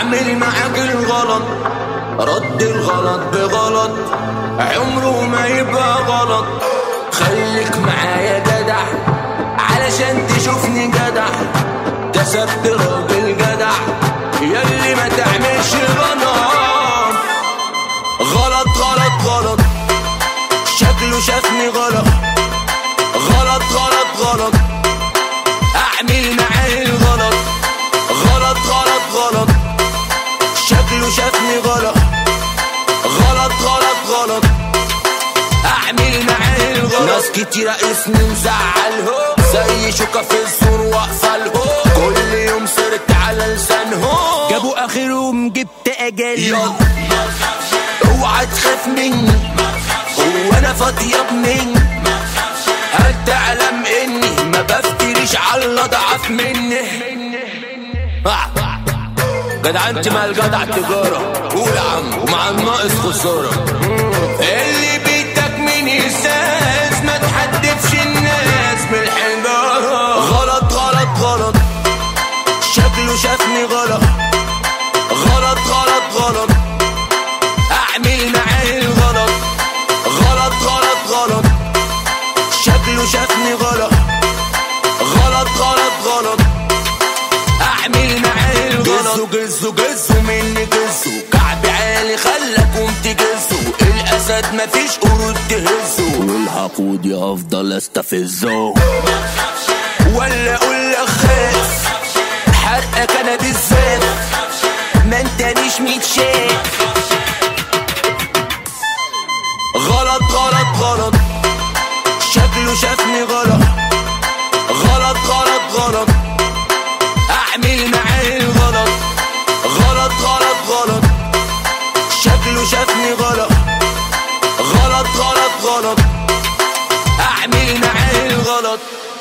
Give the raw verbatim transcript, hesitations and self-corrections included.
اعمل معاك الغلط، رد الغلط بغلط عمره ما يبقى غلط. خليك معايا جدع علشان تشوفني جدع، كسبت راجل جدع ياللي ما تعملش غلط. غلط غلط غلط شكله شافني غلط، غلط غلط غلط اعمل معاه الغلط. غلط غلط غلط شكله شافني غلط، غلط غلط غلط اعمل معاه الغلط. ناس كتيرة اسمي مزعلهم زي شوكة في الزور واقفلهم، كل يوم صرت على لسانهم جابوا اخرهم جبت اجل. يلا اوعى تخاف مني، هو انا فاضية مني، هل تعلم اني ما بفتريش على الاضعف مني. جدع انت مال جدع تجارة، قول يا عم ومع الناقص خسارة. اللي بيتك من ازاز ما تحدفش الناس بالحجارة. غلط غلط غلط شكله شافني غلط، غلط غلط غلط اعمل معاه الغلط. غلط غلط غلط شكله شافني غلط، غلط غلط غلط اعمل معاه الغلط. جزو جزو جزو مني جزو، كعب عالي خلاكم تجزوا، الاسد مفيش قرود تهزوا، والعقود افضل استفزه. ولا اقول لك خاف حرقك انا بالذات، ما انتنيش متشاف. غلط غلط غلط شكله شافني غلط، غلط غلط غلط اعمل معاه الغلط. غلط غلط غلط شكله شافني غلط، غلط غلط غلط اعمل معاه الغلط.